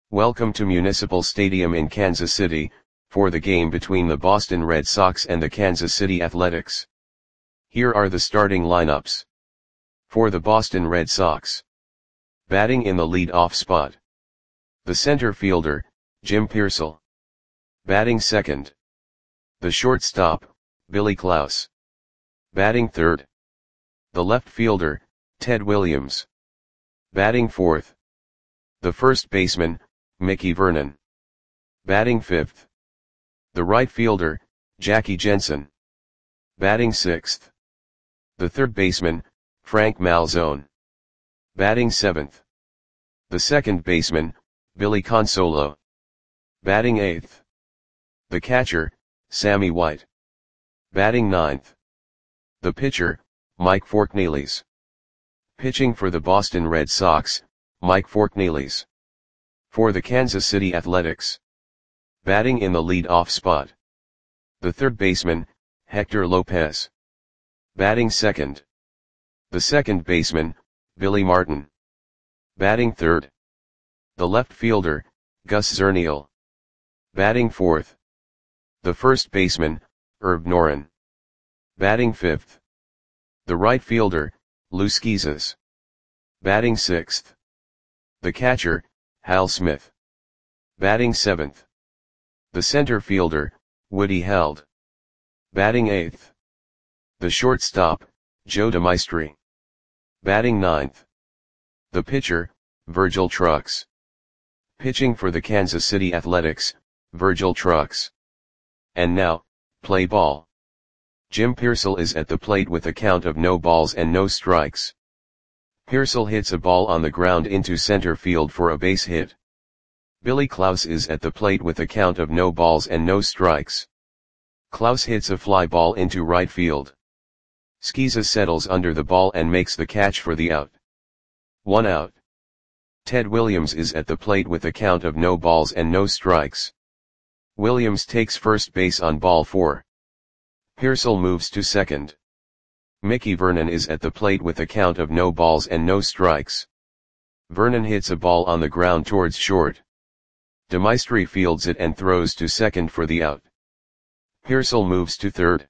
Welcome to Municipal Stadium in Kansas City, for the game between the Boston Red Sox and the Kansas City Athletics. Here are the starting lineups. For the Boston Red Sox. Batting in the lead-off spot. The center fielder, Jim Piersall. Batting second. The shortstop, Billy Klaus. Batting third. The left fielder, Ted Williams. Batting fourth. The first baseman, Mickey Vernon. Batting fifth. The right fielder, Jackie Jensen. Batting sixth. The third baseman, Frank Malzone. Batting seventh. The second baseman, Billy Consolo. Batting eighth. The catcher, Sammy White. Batting ninth. The pitcher, Mike Forknelis. Pitching for the Boston Red Sox, Mike Forknelis. For the Kansas City Athletics. Batting in the lead-off spot. The third baseman, Hector Lopez. Batting second. The second baseman, Billy Martin. Batting third. The left fielder, Gus Zernial. Batting fourth. The first baseman, Herb Noren. Batting fifth. The right fielder, Lou Schizas. Batting sixth. The catcher, Hal Smith. Batting seventh. The center fielder, Woody Held. Batting eighth. The shortstop, Joe DeMaestri. Batting ninth. The pitcher, Virgil Trucks. Pitching for the Kansas City Athletics, Virgil Trucks. And now, play ball. Jim Piersall is at the plate with a count of no balls and no strikes. Piersall hits a ball on the ground into center field for a base hit. Billy Klaus is at the plate with a count of no balls and no strikes. Klaus hits a fly ball into right field. Schizas settles under the ball and makes the catch for the out. 1 out. Ted Williams is at the plate with a count of no balls and no strikes. Williams takes first base on ball 4. Piersall moves to second. Mickey Vernon is at the plate with a count of no balls and no strikes. Vernon hits a ball on the ground towards short. DeMaestri fields it and throws to second for the out. Piersall moves to third.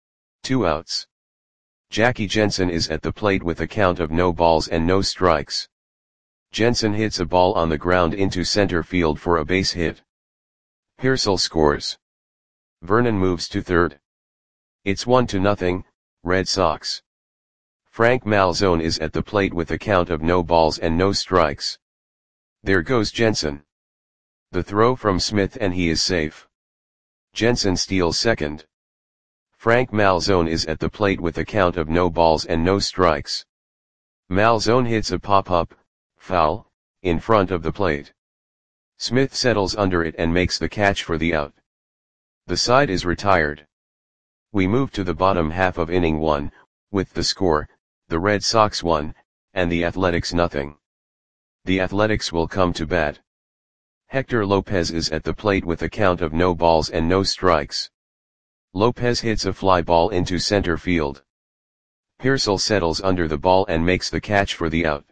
2 outs. Jackie Jensen is at the plate with a count of no balls and no strikes. Jensen hits a ball on the ground into center field for a base hit. Piersall scores. Vernon moves to third. It's 1-0, Red Sox. Frank Malzone is at the plate with a count of no balls and no strikes. There goes Jensen. The throw from Smith and he is safe. Jensen steals second. Frank Malzone is at the plate with a count of no balls and no strikes. Malzone hits a pop-up, foul, in front of the plate. Smith settles under it and makes the catch for the out. The side is retired. We move to the bottom half of inning 1, with the score, the Red Sox 1, and the Athletics 0. The Athletics will come to bat. Hector Lopez is at the plate with a count of no balls and no strikes. Lopez hits a fly ball into center field. Piersall settles under the ball and makes the catch for the out.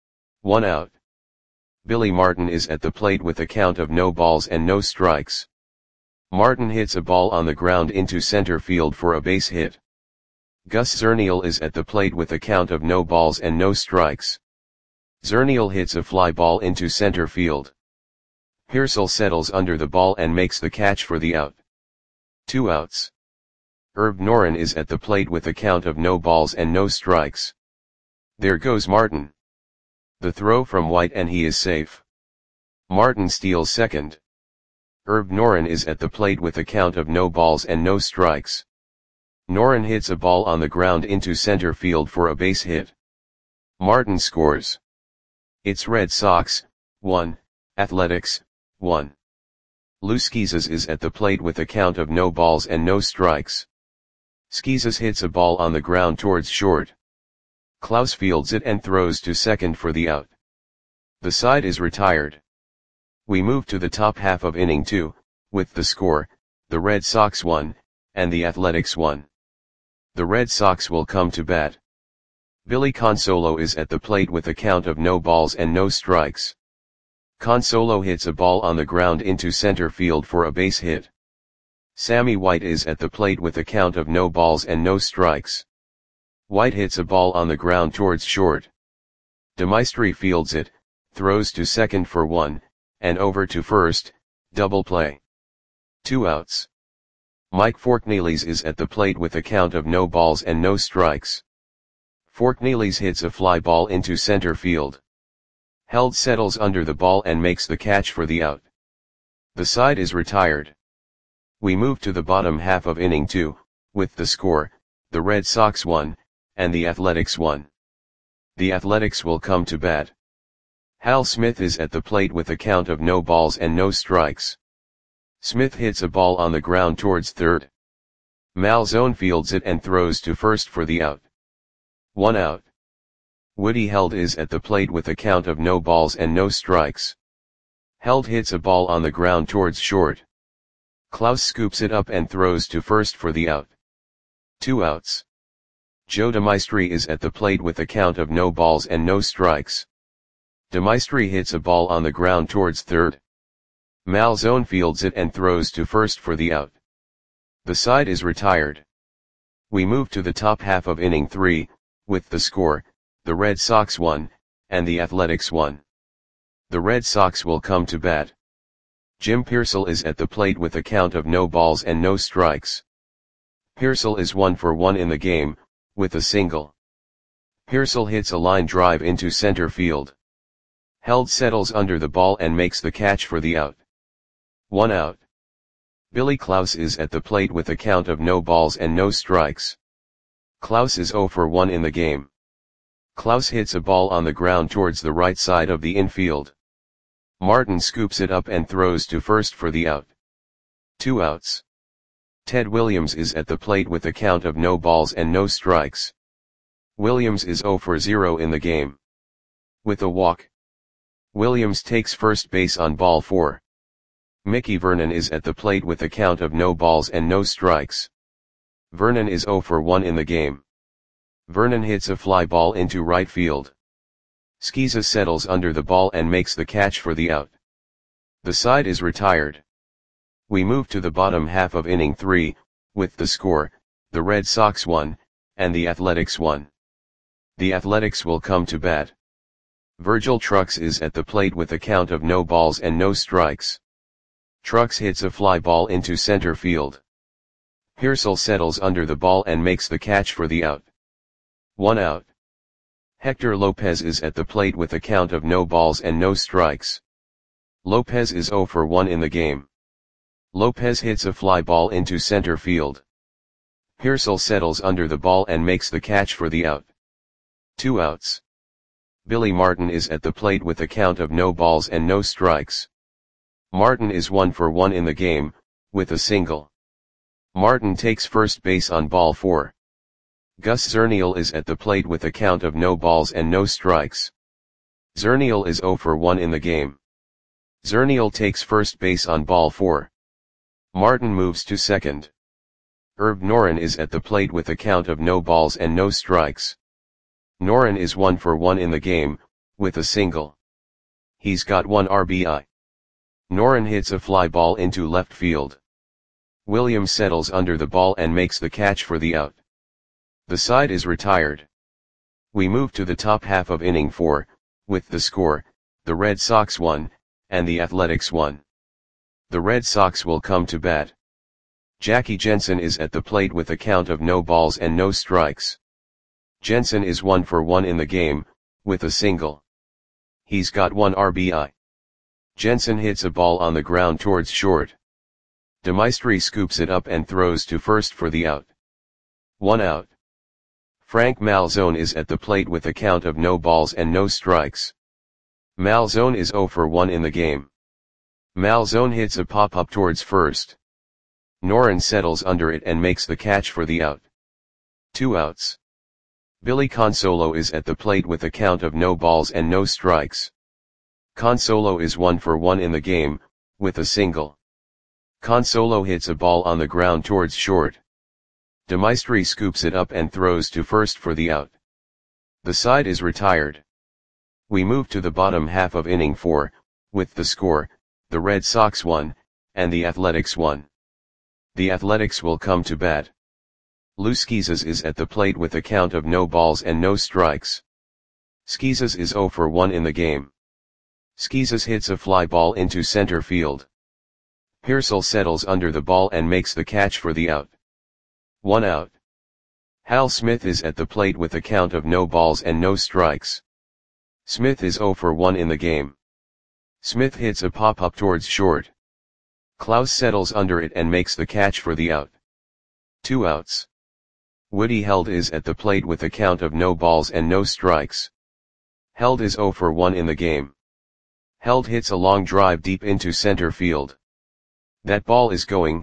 1 out. Billy Martin is at the plate with a count of no balls and no strikes. Martin hits a ball on the ground into center field for a base hit. Gus Zernial is at the plate with a count of no balls and no strikes. Zernial hits a fly ball into center field. Piersall settles under the ball and makes the catch for the out. 2 outs. Herb Noren is at the plate with a count of no balls and no strikes. There goes Martin. The throw from White and he is safe. Martin steals second. Herb Noren is at the plate with a count of no balls and no strikes. Noren hits a ball on the ground into center field for a base hit. Martin scores. It's Red Sox 1, Athletics 1. Lou Schizas is at the plate with a count of no balls and no strikes. Schizas hits a ball on the ground towards short. Klaus fields it and throws to second for the out. The side is retired. We move to the top half of inning 2, with the score, the Red Sox 1, and the Athletics 1. The Red Sox will come to bat. Billy Consolo is at the plate with a count of no balls and no strikes. Consolo hits a ball on the ground into center field for a base hit. Sammy White is at the plate with a count of no balls and no strikes. White hits a ball on the ground towards short. DeMaestri fields it, throws to second for 1, and over to first, double play. 2 outs. Mike Forknelis is at the plate with a count of no balls and no strikes. Forknelis hits a fly ball into center field. Held settles under the ball and makes the catch for the out. The side is retired. We move to the bottom half of inning 2, with the score, the Red Sox 1, and the Athletics 1. The Athletics will come to bat. Hal Smith is at the plate with a count of no balls and no strikes. Smith hits a ball on the ground towards third. Malzone fields it and throws to first for the out. 1 out. Woody Held is at the plate with a count of no balls and no strikes. Held hits a ball on the ground towards short. Klaus scoops it up and throws to first for the out. 2 outs. Joe DeMaestri is at the plate with a count of no balls and no strikes. DeMaestri hits a ball on the ground towards third. Malzone fields it and throws to first for the out. The side is retired. We move to the top half of inning 3, with the score, the Red Sox 1, and the Athletics 1. The Red Sox will come to bat. Jim Piersall is at the plate with a count of no balls and no strikes. Piersall is 1 for 1 in the game, with a single. Piersall hits a line drive into center field. Held settles under the ball and makes the catch for the out. 1 out. Billy Klaus is at the plate with a count of no balls and no strikes. Klaus is 0 for 1 in the game. Klaus hits a ball on the ground towards the right side of the infield. Martin scoops it up and throws to first for the out. 2 outs. Ted Williams is at the plate with a count of no balls and no strikes. Williams is 0 for 0 in the game. With a walk. Williams takes first base on ball 4. Mickey Vernon is at the plate with a count of no balls and no strikes. Vernon is 0 for 1 in the game. Vernon hits a fly ball into right field. Skeeza settles under the ball and makes the catch for the out. The side is retired. We move to the bottom half of inning 3, with the score, the Red Sox 1, and the Athletics 1. The Athletics will come to bat. Virgil Trucks is at the plate with a count of no balls and no strikes. Trucks hits a fly ball into center field. Piersall settles under the ball and makes the catch for the out. 1 out. Hector Lopez is at the plate with a count of no balls and no strikes. Lopez is 0 for 1 in the game. Lopez hits a fly ball into center field. Piersall settles under the ball and makes the catch for the out. 2 outs. Billy Martin is at the plate with a count of no balls and no strikes. Martin is 1 for 1 in the game, with a single. Martin takes first base on ball 4. Gus Zernial is at the plate with a count of no balls and no strikes. Zernial is 0 for 1 in the game. Zernial takes first base on ball 4. Martin moves to second. Herb Noren is at the plate with a count of no balls and no strikes. Noren is 1 for 1 in the game, with a single. He's got 1 RBI. Noren hits a fly ball into left field. Williams settles under the ball and makes the catch for the out. The side is retired. We move to the top half of inning 4, with the score, the Red Sox 1, and the Athletics 1. The Red Sox will come to bat. Jackie Jensen is at the plate with a count of no balls and no strikes. Jensen is 1 for 1 in the game, with a single. He's got 1 RBI. Jensen hits a ball on the ground towards short. DeMaestri scoops it up and throws to first for the out. 1 out. Frank Malzone is at the plate with a count of no balls and no strikes. Malzone is 0 for 1 in the game. Malzone hits a pop-up towards first. Noren settles under it and makes the catch for the out. 2 outs. Billy Consolo is at the plate with a count of no balls and no strikes. Consolo is 1 for 1 in the game, with a single. Consolo hits a ball on the ground towards short. DeMaestri scoops it up and throws to first for the out. The side is retired. We move to the bottom half of inning 4, with the score, the Red Sox won, and the Athletics won. The Athletics will come to bat. Lou Schizas is at the plate with a count of no balls and no strikes. Schizas is 0 for 1 in the game. Schizas hits a fly ball into center field. Pearsall settles under the ball and makes the catch for the out. 1 out. Hal Smith is at the plate with a count of no balls and no strikes. Smith is 0 for 1 in the game. Smith hits a pop-up towards short. Klaus settles under it and makes the catch for the out. 2 outs. Woody Held is at the plate with a count of no balls and no strikes. Held is 0 for 1 in the game. Held hits a long drive deep into center field. That ball is gone.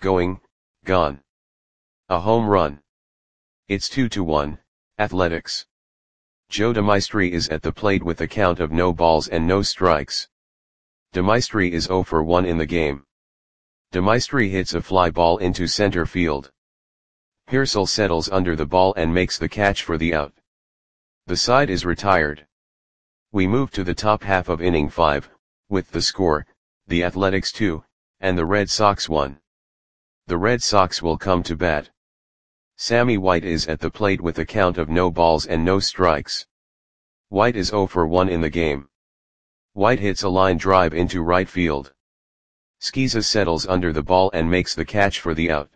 A home run. It's 2-1, Athletics. Joe DeMaestri is at the plate with a count of no balls and no strikes. DeMaestri is 0 for 1 in the game. DeMaestri hits a fly ball into center field. Pearsall settles under the ball and makes the catch for the out. The side is retired. We move to the top half of inning 5, with the score, the Athletics 2, and the Red Sox 1. The Red Sox will come to bat. Sammy White is at the plate with a count of no balls and no strikes. White is 0 for 1 in the game. White hits a line drive into right field. Schizas settles under the ball and makes the catch for the out.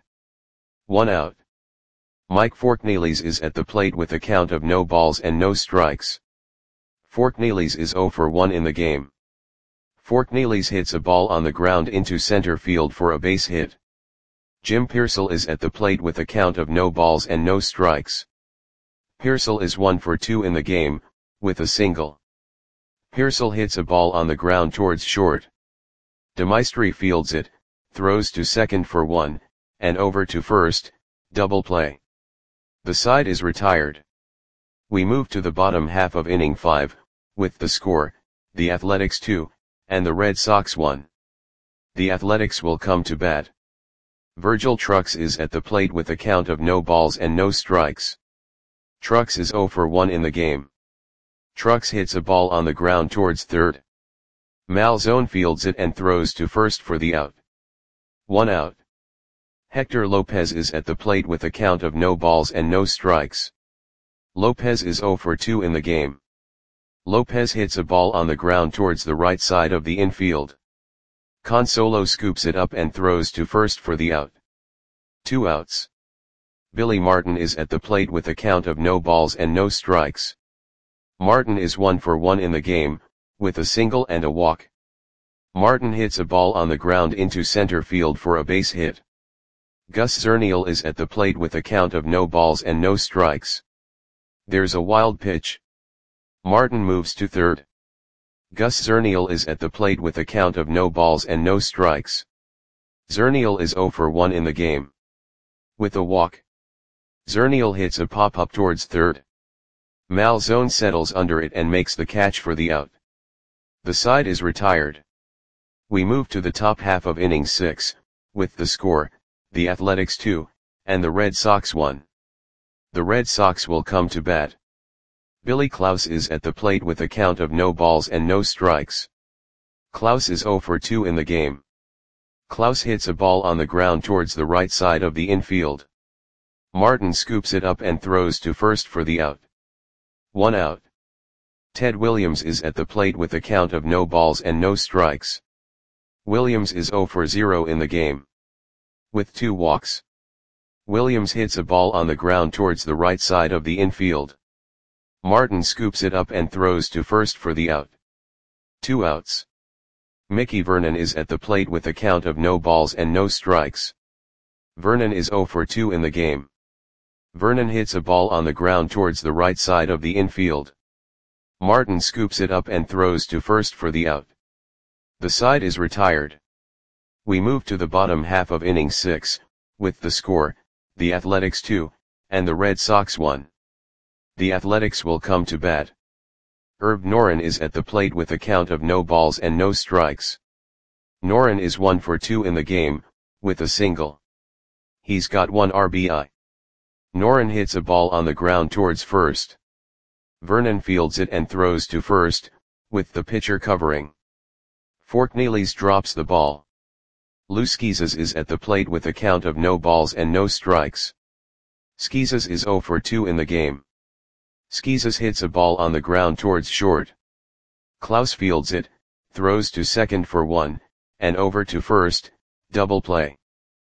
1 out. Mike Forknelis is at the plate with a count of no balls and no strikes. Forknelis is 0 for 1 in the game. Forknelis hits a ball on the ground into center field for a base hit. Jim Pearsall is at the plate with a count of no balls and no strikes. Pearsall is 1 for 2 in the game, with a single. Pearsall hits a ball on the ground towards short. DeMaestri fields it, throws to second for 1, and over to first, double play. The side is retired. We move to the bottom half of inning 5, with the score, the Athletics 2, and the Red Sox 1. The Athletics will come to bat. Virgil Trucks is at the plate with a count of no balls and no strikes. Trucks is 0 for 1 in the game. Trucks hits a ball on the ground towards third. Malzone fields it and throws to first for the out. 1 out. Hector Lopez is at the plate with a count of no balls and no strikes. Lopez is 0 for 2 in the game. Lopez hits a ball on the ground towards the right side of the infield. Consolo scoops it up and throws to first for the out. 2 outs. Billy Martin is at the plate with a count of no balls and no strikes. Martin is 1 for 1 in the game, with a single and a walk. Martin hits a ball on the ground into center field for a base hit. Gus Zernial is at the plate with a count of no balls and no strikes. There's a wild pitch. Martin moves to third. Gus Zernial is at the plate with a count of no balls and no strikes. Zernial is 0 for 1 in the game. With a walk. Zernial hits a pop-up towards third. Malzone settles under it and makes the catch for the out. The side is retired. We move to the top half of inning 6, with the score, the Athletics 2, and the Red Sox 1. The Red Sox will come to bat. Billy Klaus is at the plate with a count of no balls and no strikes. Klaus is 0 for 2 in the game. Klaus hits a ball on the ground towards the right side of the infield. Martin scoops it up and throws to first for the out. 1 out. Ted Williams is at the plate with a count of no balls and no strikes. Williams is 0 for 0 in the game. With 2 walks. Williams hits a ball on the ground towards the right side of the infield. Martin scoops it up and throws to first for the out. 2 outs. Mickey Vernon is at the plate with a count of no balls and no strikes. Vernon is 0 for 2 in the game. Vernon hits a ball on the ground towards the right side of the infield. Martin scoops it up and throws to first for the out. The side is retired. We move to the bottom half of inning 6, with the score, the Athletics 2, and the Red Sox 1. The Athletics will come to bat. Herb Noren is at the plate with a count of no balls and no strikes. Noren is 1 for 2 in the game, with a single. He's got 1 RBI. Noren hits a ball on the ground towards first. Vernon fields it and throws to first, with the pitcher covering. Forknelis drops the ball. Lou Schizas is at the plate with a count of no balls and no strikes. Schizas is 0 for 2 in the game. Schizas hits a ball on the ground towards short. Klaus fields it, throws to second for 1, and over to first, double play.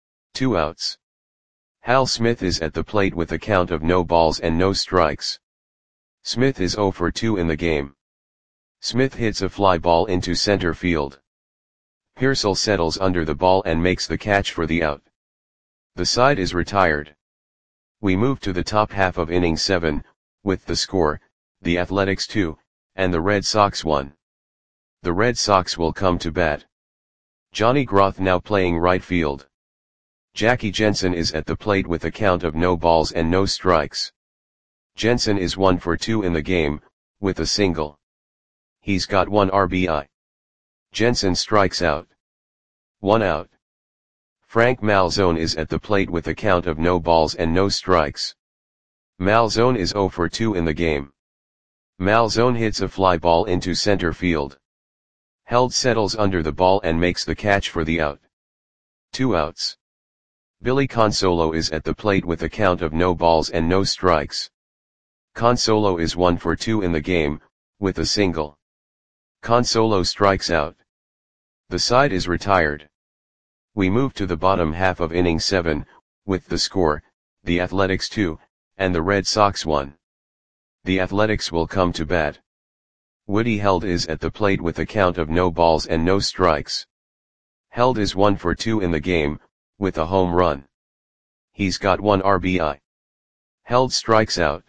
2 outs. Hal Smith is at the plate with a count of no balls and no strikes. Smith is 0 for 2 in the game. Smith hits a fly ball into center field. Pearsall settles under the ball and makes the catch for the out. The side is retired. We move to the top half of inning 7, with the score, the Athletics 2, and the Red Sox 1. The Red Sox will come to bat. Johnny Groth now playing right field. Jackie Jensen is at the plate with a count of no balls and no strikes. Jensen is 1 for 2 in the game, with a single. He's got 1 RBI. Jensen strikes out. 1 out. Frank Malzone is at the plate with a count of no balls and no strikes. Malzone is 0 for 2 in the game. Malzone hits a fly ball into center field. Held settles under the ball and makes the catch for the out. 2 outs. Billy Consolo is at the plate with a count of no balls and no strikes. Consolo is 1 for 2 in the game, with a single. Consolo strikes out. The side is retired. We move to the bottom half of inning 7, with the score, the Athletics 2, and the Red Sox 1. The Athletics will come to bat. Woody Held is at the plate with a count of no balls and no strikes. Held is 1 for 2 in the game, with a home run. He's got 1 RBI. Held strikes out.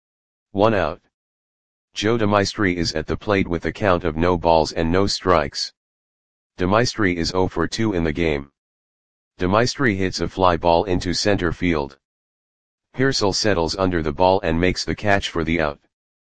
1 out. Joe DeMaestri is at the plate with a count of no balls and no strikes. DeMaestri is 0 for 2 in the game. DeMaestri hits a fly ball into center field. Pearsall settles under the ball and makes the catch for the out.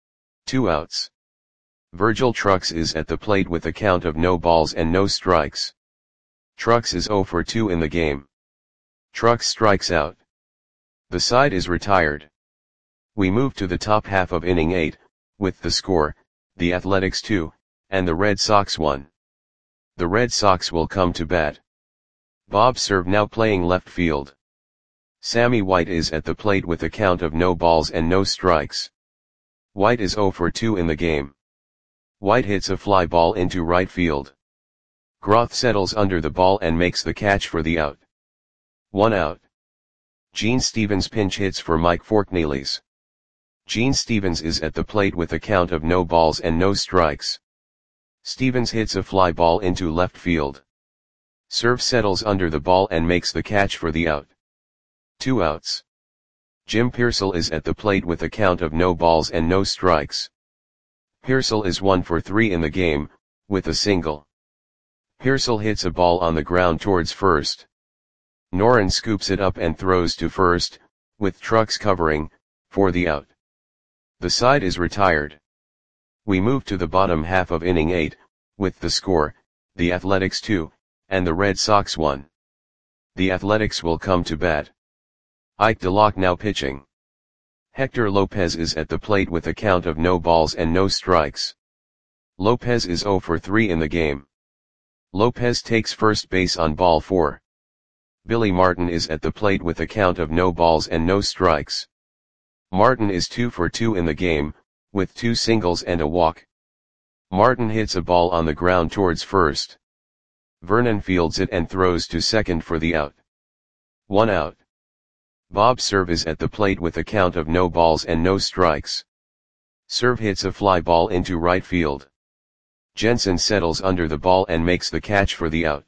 2 outs. Virgil Trucks is at the plate with a count of no balls and no strikes. Trucks is 0 for 2 in the game. Trucks strikes out. The side is retired. We move to the top half of inning 8, with the score, the Athletics 2, and the Red Sox 1. The Red Sox will come to bat. Bob Cerv now playing left field. Sammy White is at the plate with a count of no balls and no strikes. White is 0 for 2 in the game. White hits a fly ball into right field. Groth settles under the ball and makes the catch for the out. 1 out. Gene Stevens pinch hits for Mike Forknelis. Gene Stevens is at the plate with a count of no balls and no strikes. Stevens hits a fly ball into left field. Cerv settles under the ball and makes the catch for the out. 2 outs. Jim Pearsall is at the plate with a count of no balls and no strikes. Pearsall is 1 for 3 in the game, with a single. Pearsall hits a ball on the ground towards first. Noren scoops it up and throws to first, with Trucks covering, for the out. The side is retired. We move to the bottom half of inning 8, with the score, the Athletics 2, and the Red Sox 1. The Athletics will come to bat. Ike DeLocke now pitching. Hector Lopez is at the plate with a count of no balls and no strikes. Lopez is 0 for 3 in the game. Lopez takes first base on ball 4. Billy Martin is at the plate with a count of no balls and no strikes. Martin is 2 for 2 in the game, with 2 singles and a walk. Martin hits a ball on the ground towards first. Vernon fields it and throws to second for the out. 1 out. Bob Cerv is at the plate with a count of no balls and no strikes. Cerv hits a fly ball into right field. Jensen settles under the ball and makes the catch for the out.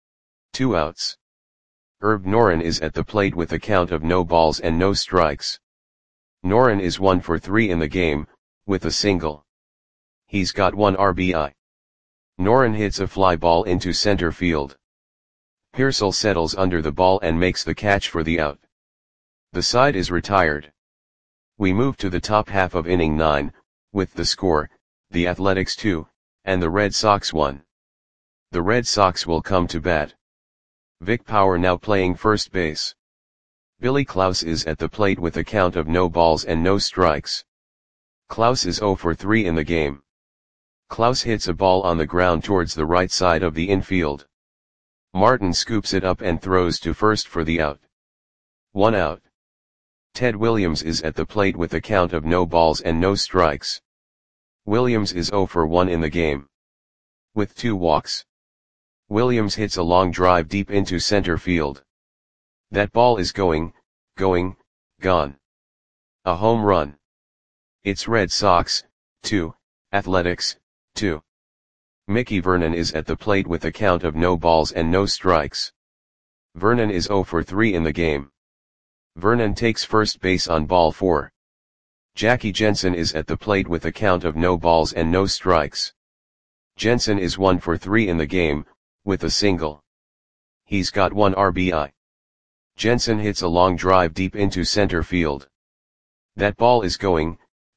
2 outs. Herb Noren is at the plate with a count of no balls and no strikes. Noren is 1 for 3 in the game, with a single. He's got 1 RBI. Noren hits a fly ball into center field. Pearsall settles under the ball and makes the catch for the out. The side is retired. We move to the top half of inning 9, with the score, the Athletics 2, and the Red Sox 1. The Red Sox will come to bat. Vic Power now playing first base. Billy Klaus is at the plate with a count of no balls and no strikes. Klaus is 0 for 3 in the game. Klaus hits a ball on the ground towards the right side of the infield. Martin scoops it up and throws to first for the out. 1 out. Ted Williams is at the plate with a count of no balls and no strikes. Williams is 0 for 1 in the game. With 2 walks. Williams hits a long drive deep into center field. That ball is going, gone. A home run. It's Red Sox, 2, Athletics, 2. Mickey Vernon is at the plate with a count of no balls and no strikes. Vernon is 0 for 3 in the game. Vernon takes first base on ball 4. Jackie Jensen is at the plate with a count of no balls and no strikes. Jensen is 1 for 3 in the game, with a single. He's got 1 RBI. Jensen hits a long drive deep into center field. That ball is going,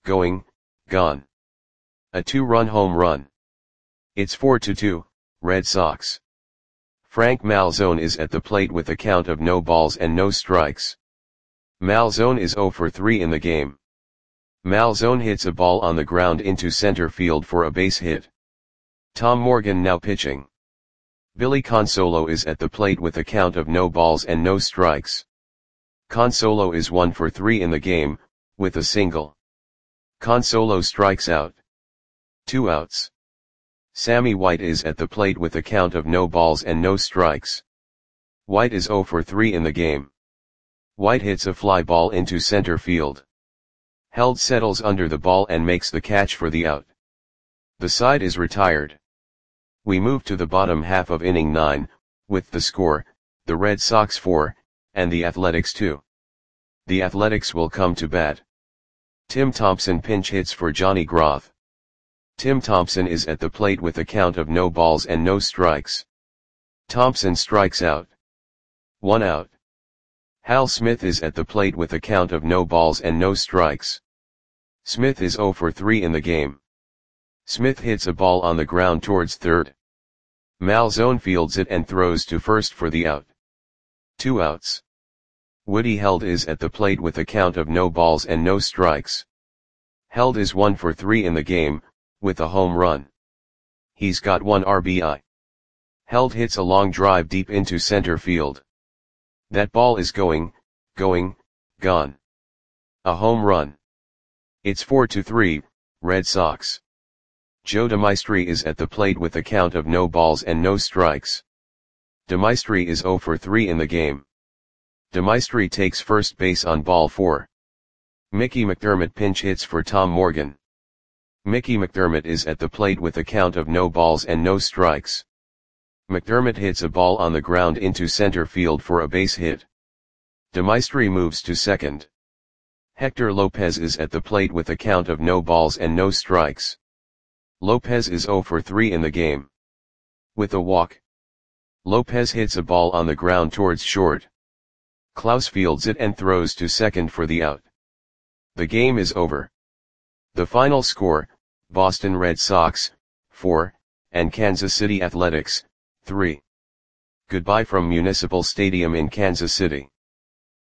gone. A 2-run home run. It's 4-2, Red Sox. Frank Malzone is at the plate with a count of no balls and no strikes. Malzone is 0 for 3 in the game. Malzone hits a ball on the ground into center field for a base hit. Tom Morgan now pitching. Billy Consolo is at the plate with a count of no balls and no strikes. Consolo is 1 for 3 in the game, with a single. Consolo strikes out. 2 outs. Sammy White is at the plate with a count of no balls and no strikes. White is 0 for 3 in the game. White hits a fly ball into center field. Held settles under the ball and makes the catch for the out. The side is retired. We move to the bottom half of inning 9, with the score, the Red Sox 4, and the Athletics 2. The Athletics will come to bat. Tim Thompson pinch hits for Johnny Groth. Tim Thompson is at the plate with a count of no balls and no strikes. Thompson strikes out. 1 out. Hal Smith is at the plate with a count of no balls and no strikes. Smith is 0 for 3 in the game. Smith hits a ball on the ground towards third. Malzone fields it and throws to first for the out. 2 outs. Woody Held is at the plate with a count of no balls and no strikes. Held is 1 for 3 in the game, with a home run. He's got 1 RBI. Held hits a long drive deep into center field. That ball is going, gone. A home run. It's 4-3, Red Sox. Joe DeMaestri is at the plate with a count of no balls and no strikes. DeMaestri is 0 for 3 in the game. DeMaestri takes first base on ball 4. Mickey McDermott pinch hits for Tom Morgan. Mickey McDermott is at the plate with a count of no balls and no strikes. McDermott hits a ball on the ground into center field for a base hit. DeMaestri moves to second. Hector Lopez is at the plate with a count of no balls and no strikes. Lopez is 0 for 3 in the game. With a walk. Lopez hits a ball on the ground towards short. Klaus fields it and throws to second for the out. The game is over. The final score, Boston Red Sox, 4, and Kansas City Athletics, 3. Goodbye from Municipal Stadium in Kansas City.